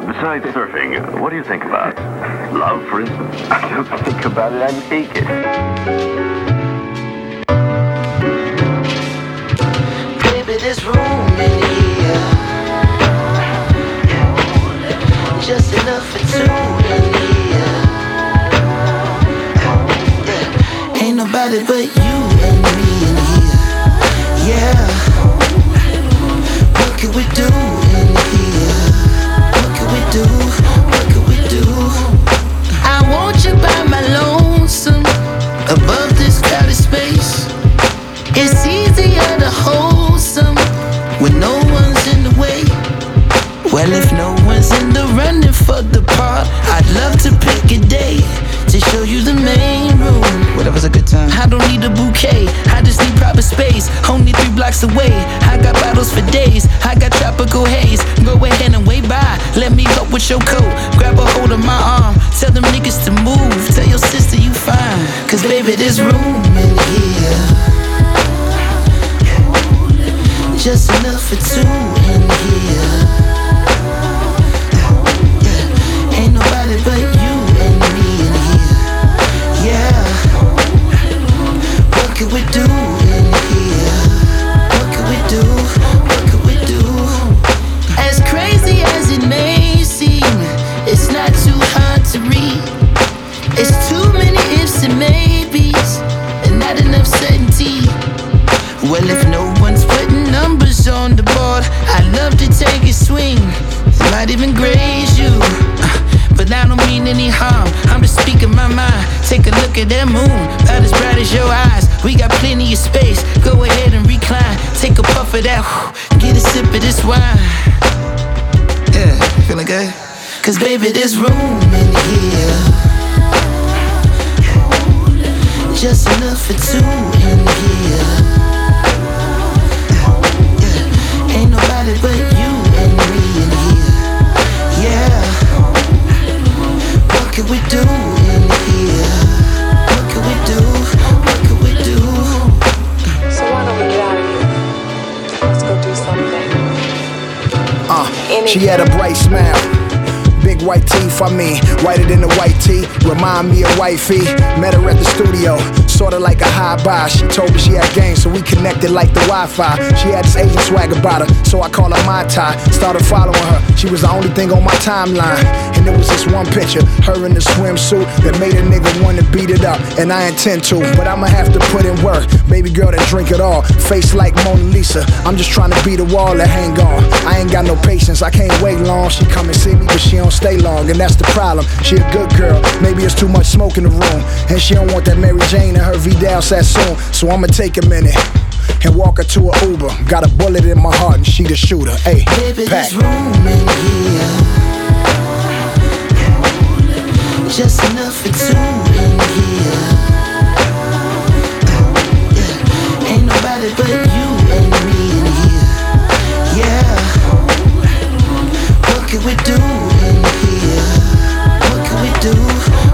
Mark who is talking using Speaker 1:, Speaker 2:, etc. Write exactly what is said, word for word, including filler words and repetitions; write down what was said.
Speaker 1: Besides surfing, what do you think about? Love, for instance?
Speaker 2: I don't think about it, I take it.
Speaker 3: Baby, there's room in here. Just enough for two in here. Ain't nobody but you and me in here. Yeah. What can we do in here? What can we do? What can we do? I want you by my lonesome, above this crowded space. It's easier to hold some when no one's in the way. Well, if no one's in the running for the part, I'd love to pick a day to show you the main room.
Speaker 4: Whatever's a good time.
Speaker 3: I don't need a bouquet, I just need proper space. Only three blocks away, I got bottles for days. I got tropical haze, go ahead and wave by. Let me help with your coat, grab a hold of my arm. Tell them niggas to move, tell your sister you fine. Cause baby, there's room in here. Just enough for two in here. Yeah. Ain't nobody but you and me in here. Yeah. What can we do in here? What can we do? What can we do? As crazy as it may seem, it's not too hard to read. It's too many ifs and maybes, and not enough certainty. Well, if no one's putting numbers on the board, I'd love to take a swing. It might even graze you, uh, but I don't mean any harm. I'm just speaking my mind. Take a look at that moon, about as bright as your eyes. We got plenty of space, go ahead and recline. Take a puff of that, whew, get a sip of this wine. Yeah, feeling good? Cause baby, there's room in here. Just enough for two in here. Ain't nobody but you and me in here. Yeah. What can we do in here? What can we do? What can we do?
Speaker 5: So why don't we get out of here? Let's go do something.
Speaker 4: Uh, she had a bright smile. Big white teeth, I mean, whiter than the white tee. Remind me of wifey. Met her at the studio, sorta like a high buy. She told me she had game, so we connected like the Wi-Fi. She had this Asian swag about her, so I call her my tie. Started following her, she was the only thing on my timeline. And there was this one picture, her in the swimsuit, that made a nigga wanna beat it up. And I intend to, but I'ma have to put in work. Baby girl that drink it all, face like Mona Lisa. I'm just trying to beat a wall that hang on. I ain't got no patience, I can't wait long. She come and see me, but she don't stay long, and that's the problem. She a good girl, maybe it's too much smoke in the room, and she don't want that Mary Jane and her Vidal Sassoon. So I'ma take a minute and walk her to a Uber. Got a bullet in my heart and she the shooter. Hey,
Speaker 3: baby,
Speaker 4: pack.
Speaker 3: there's room in here. Just enough for two in here. Yeah. Ain't nobody but you and me in here. Yeah. What can we do in here? What can we do?